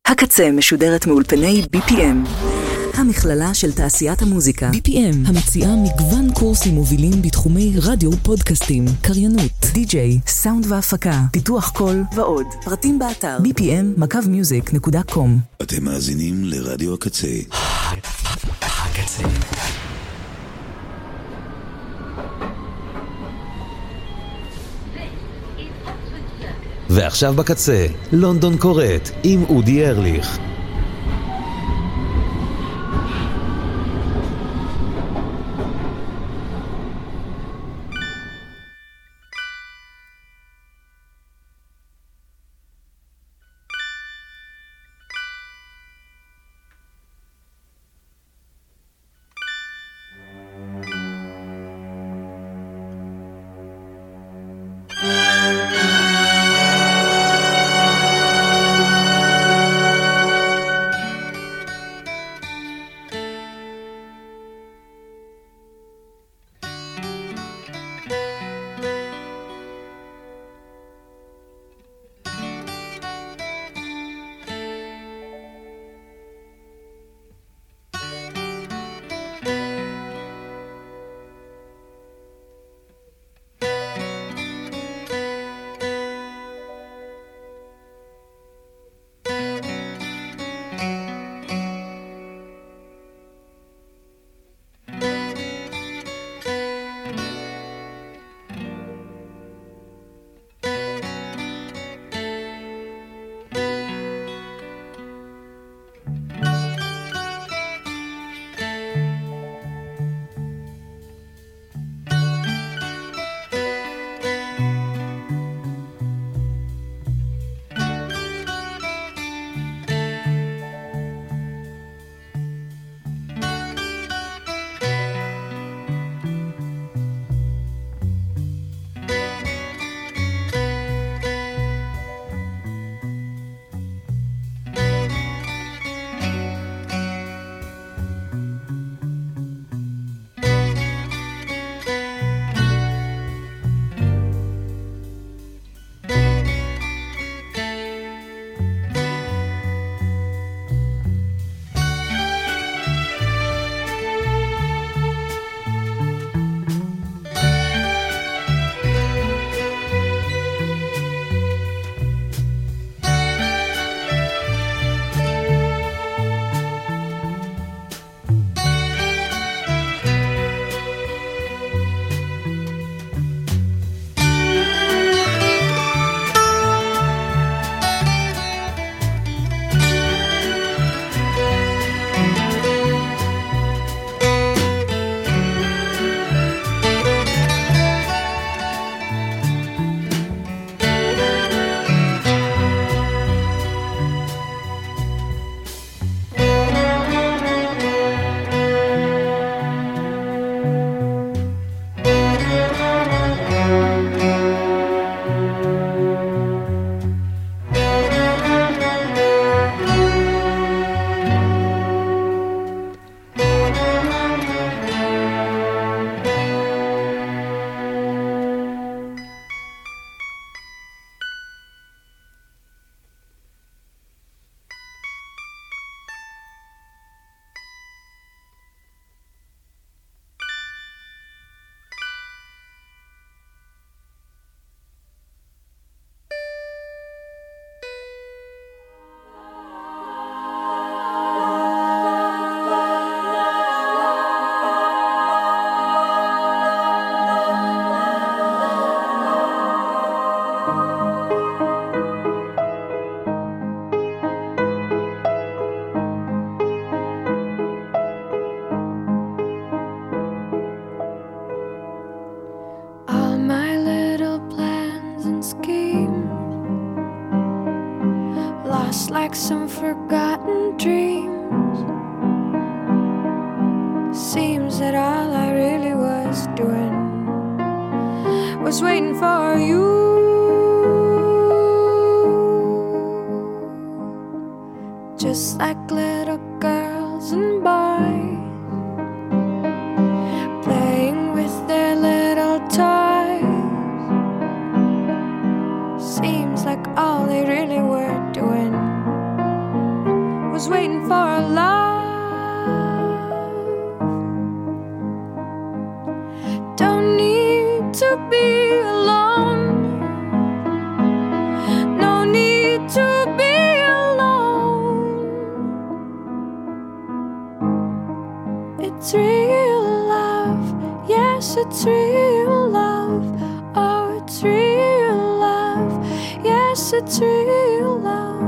הקצה משודרת מאולפני BPM, המכללה של תעשיית המוזיקה. BPM, המציעה מגוון קורסים מובילים בתחומי רדיו, פודקאסטים, קריינות, די-ג'יי, סאונד והפקה, פיתוח קול ועוד. פרטים באתר bpm-music.com. אתם מאזינים לרדיו הקצה. הקצה. ועכשיו בקצה, לונדון קוראת עם אודי ארליך. Seems like all they really were doing was waiting for a love. Don't need to be alone. No need to be alone. It's real love. Yes, it's real love. Oh, it's real love. Yes, it's real love.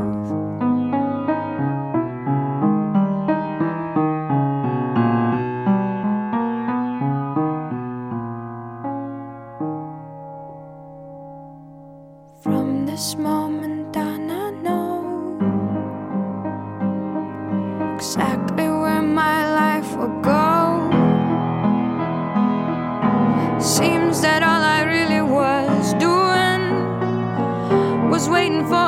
From this moment on, I know exactly where my life will go. Seems that all I really was doing was waiting for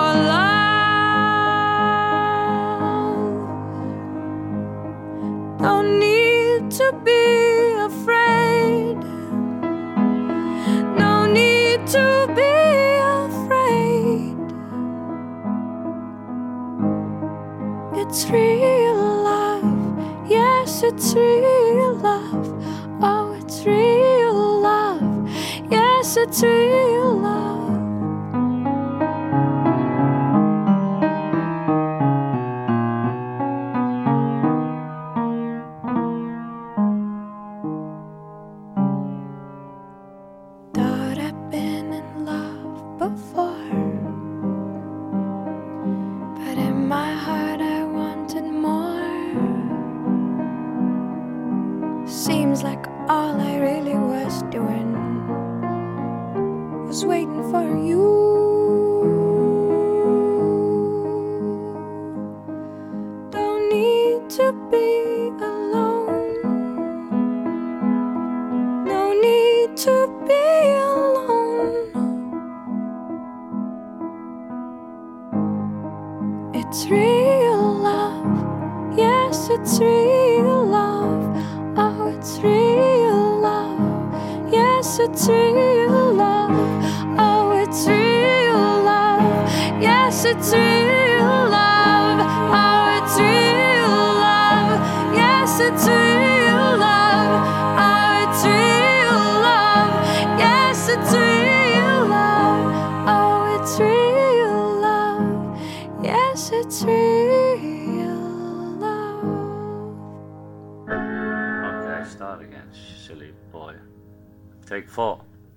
love. Don't need to be afraid. No need to be afraid. It's real love. Yes, it's real love. Oh, it's real love. Yes, it's real love. Thought I'd been in love before, but in my heart I wanted more. Seems like all I really was doing was waiting for you. Don't need to be alone. No need to be alone. It's real love. Yes, it's real love. Oh, it's real love. Yes, it's real love. Oh, it's real love. Yes, it's real love. Oh, it's real love. Yes, it's real love. Oh, it's real love. Yes, it's real love. Oh, it's real love. Yes, it's real love. Okay, start again, silly boy. Take 4.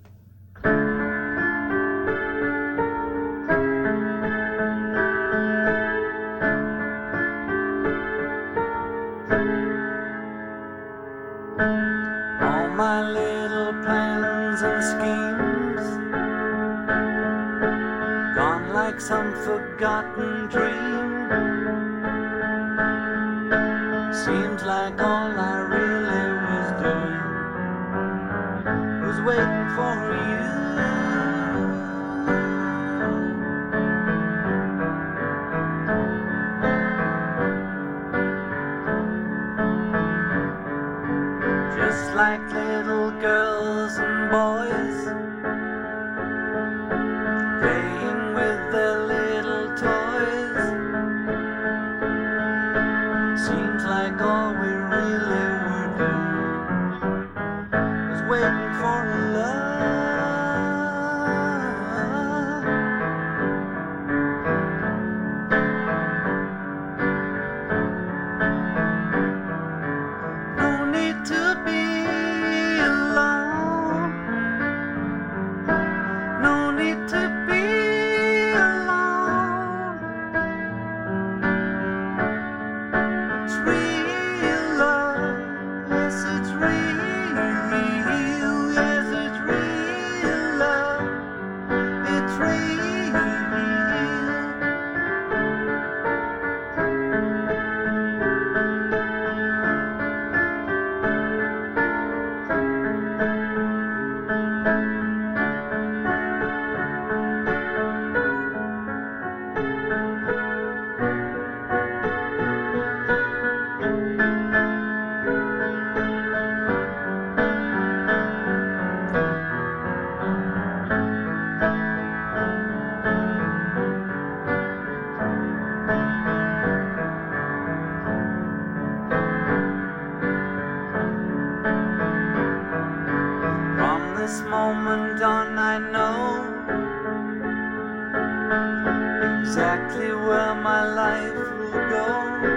All my little plans and schemes gone like some forgotten dream. Seems like all I really was doing was waiting for you. Just like little girls and boys playing with their little toys. Seems like all we really were doing was waiting for love. No need to be alone. moment on, I know exactly where my life will go.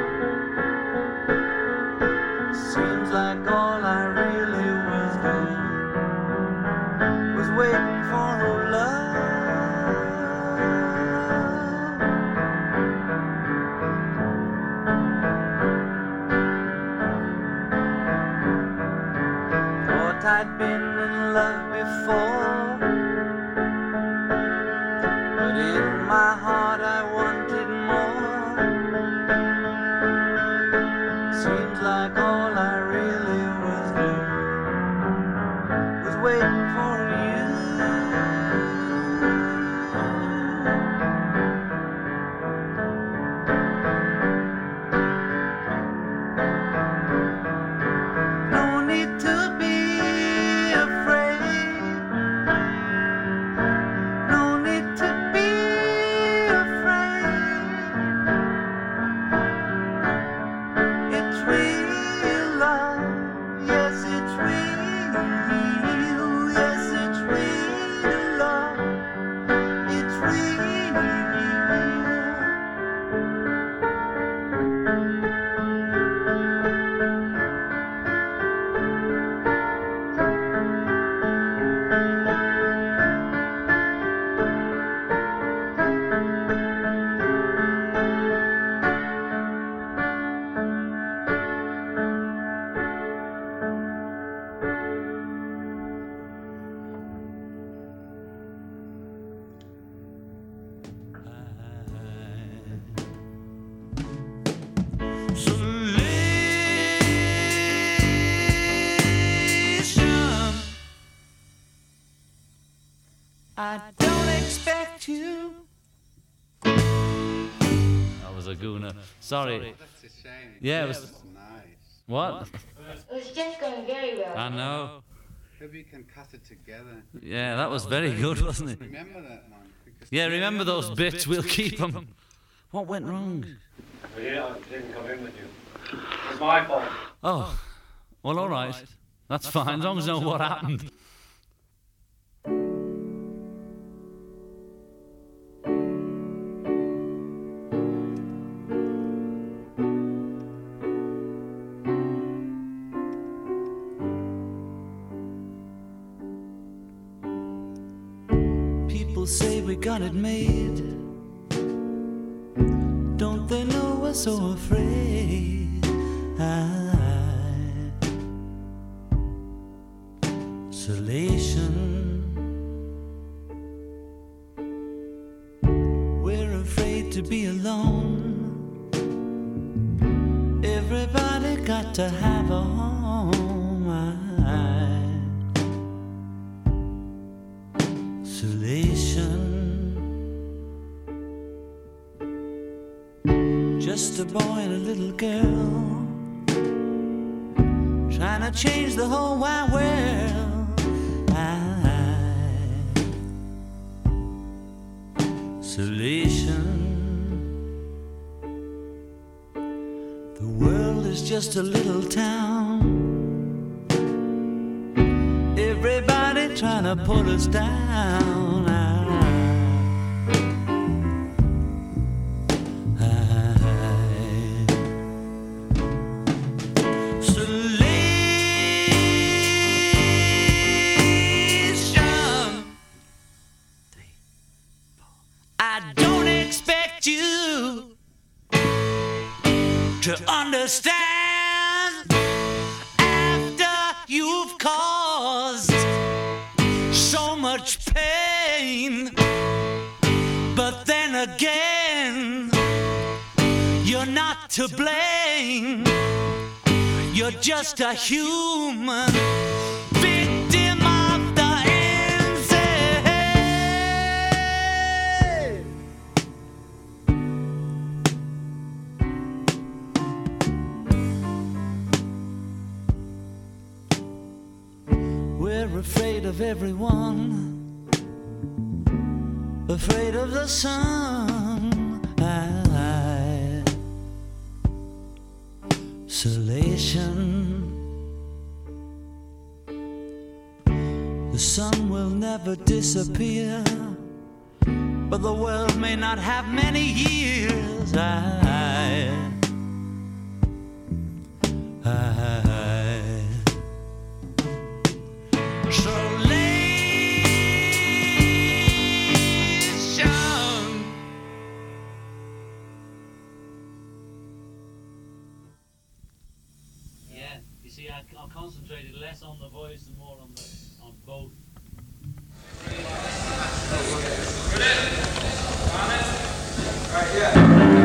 Seems like all I really was doing was waiting for her love. Thought I'd been in love before, but in my heart I wanted more. Seems like all I really was doing was waiting for you. No need to be afraid. No need to be afraid. It's real love. Yes, it's real. Yes, it's real love. It's real. I don't expect you. That was a gooner. Sorry. That's a shame. Yeah, it That was. nice. What? It was just going very well. I know. Maybe you can cut it together. Yeah, that was very good, wasn't it? Remember that one? Because Yeah, remember those bits? We'll keep them. What went wrong? Yeah, I didn't come in with you. It's my fault. Oh, well, all right. That's fine, as long as you know what happened. People say we got it made. Don't they know we're so afraid? Isolation. We're afraid to be alone. Everybody got to have a home. Isolation. Just a boy and a little girl trying to change the whole wide world. Isolation. The world is just a little town. Everybody trying to put us down. I don't expect you to understand after you've caused so much pain. But then again, you're not to blame. You're just a human victim of the insane. We're afraid of everyone, afraid of the sun. Isolation. The sun will never disappear, but the world may not have many years. Yeah, you see, I concentrated less on the voice and more on both. Right, yeah.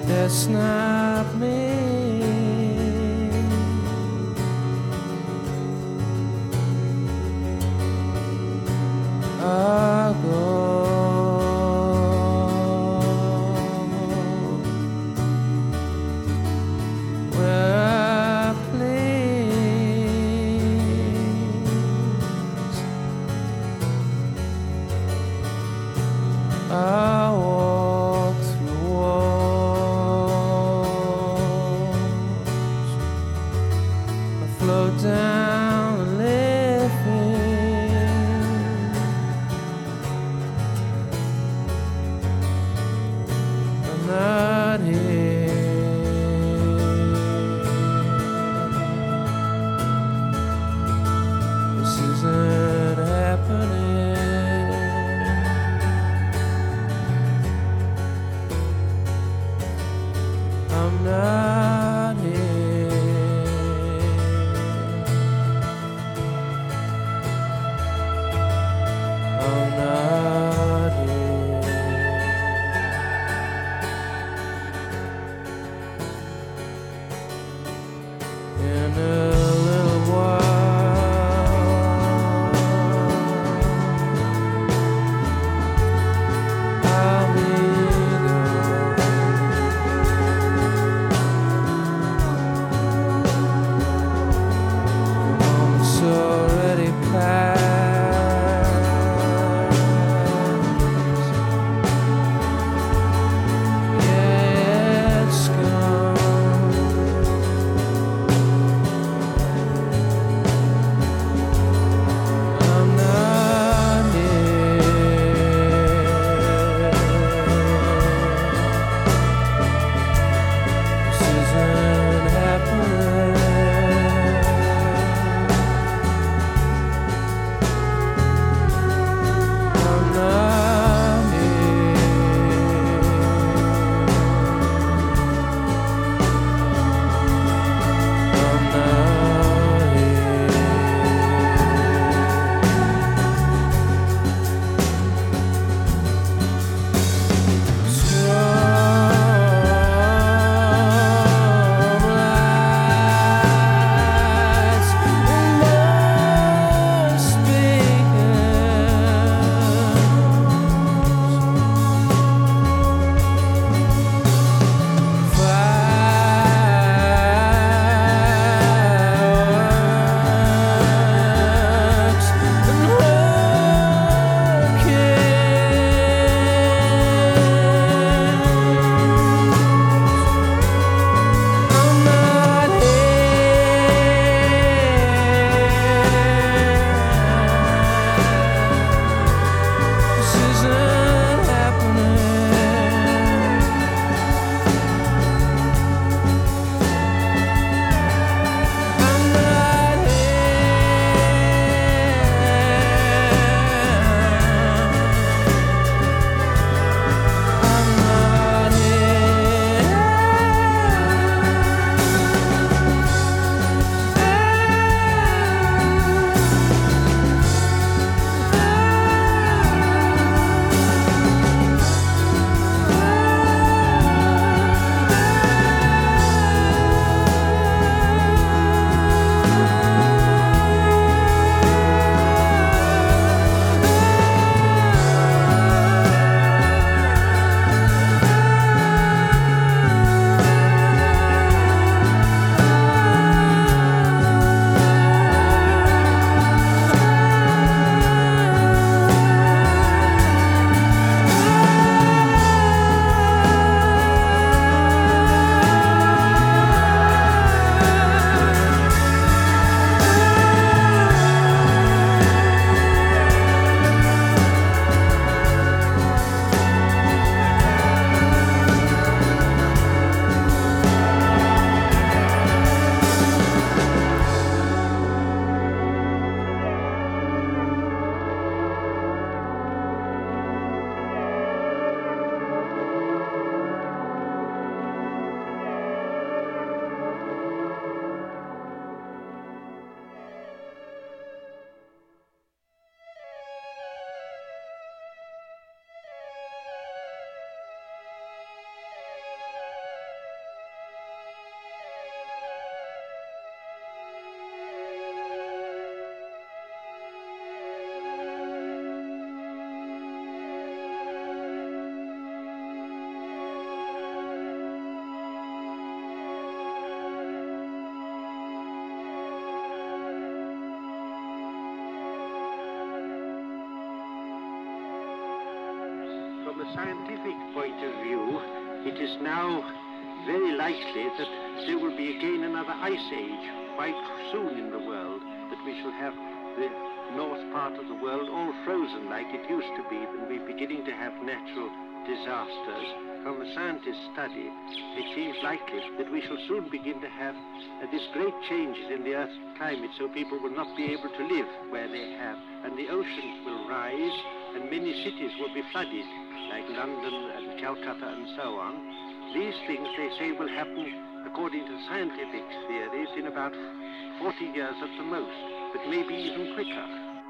That's not me. I'll go where I please. I'll walk through walls. I float down the living. I'm not here. This isn't happening. I'm not here. I'm not here. In a little while, I'll be gone. scientific point of view, it is now very likely that there will be again another ice age quite soon in the world, that we shall have the north part of the world all frozen like it used to be, and we're beginning to have natural disasters. From the scientists' study, it seems likely that we shall soon begin to have these great changes in the Earth's climate, so people will not be able to live where they have, and the oceans will rise, and many cities will be flooded, like London and Calcutta and so on. These things, they say, will happen, according to scientific theories, in about 40 years at the most, but maybe even quicker.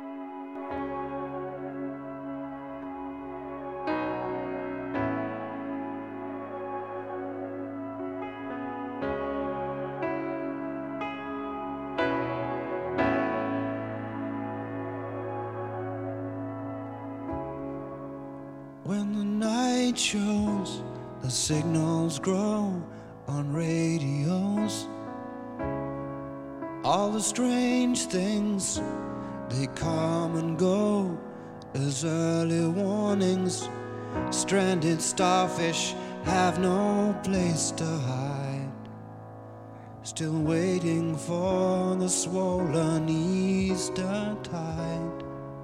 When the night shows, the signals grow on radios. All the strange things, they come and go as early warnings. Stranded starfish have no place to hide, still waiting for the swollen Easter tide.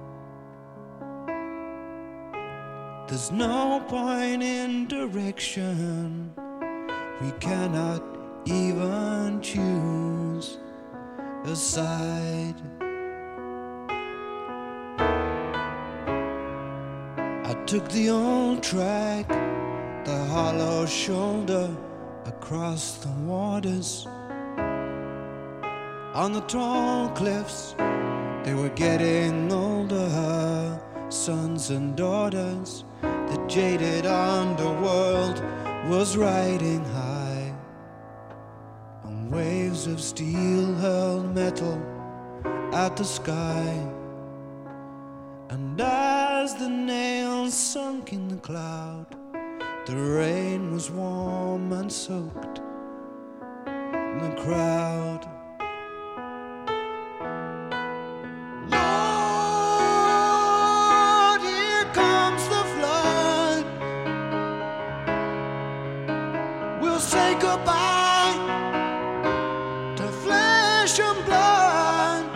There's no point in direction, we cannot even choose a side. I took the old track, the hollow shoulder across the waters. On the tall cliffs, they were getting older, sons and daughters. The jaded underworld was riding high on waves of steel hurled metal at the sky. And as the nails sunk in the cloud, the rain was warm and soaked in the crowd. Say goodbye to flesh and blood.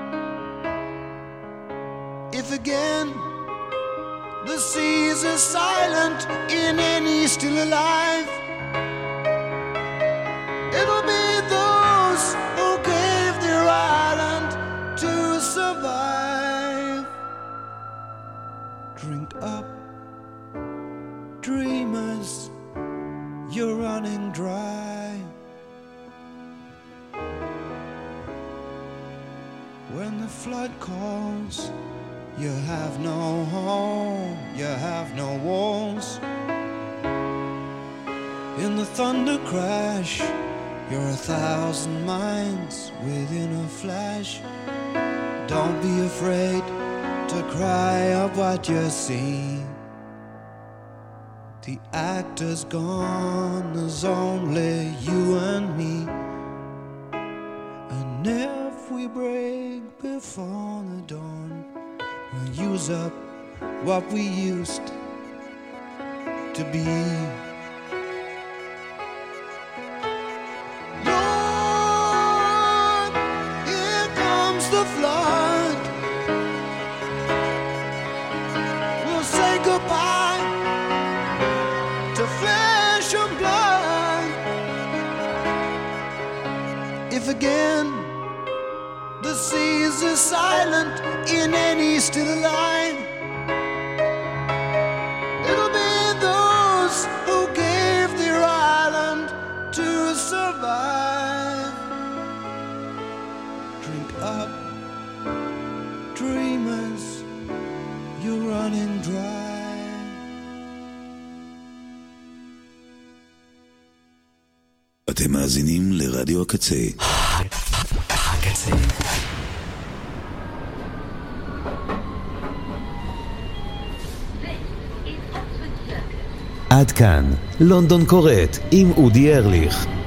If again the seas are silent in any still alive, it'll be those who gave their island to survive. Drink up, dreamers, you're running dry. When the flood calls, you have no home, you have no walls. In the thunder crash, you're 1,000 miles within a flash. Don't be afraid to cry up what you see. The actor's gone, there's only you and me. And if we break before the dawn, we'll use up what we used to be. Lord, here comes the flood. We'll say goodbye to flesh and blood. If again the seas are silent in any still line, it'll be those who gave their island to survive. Drink up, dreamers, you're running dry. אתם מאזינים לרדיו הקצה. הקצה. עד כאן, לונדון קוראת עם אודי ארליך.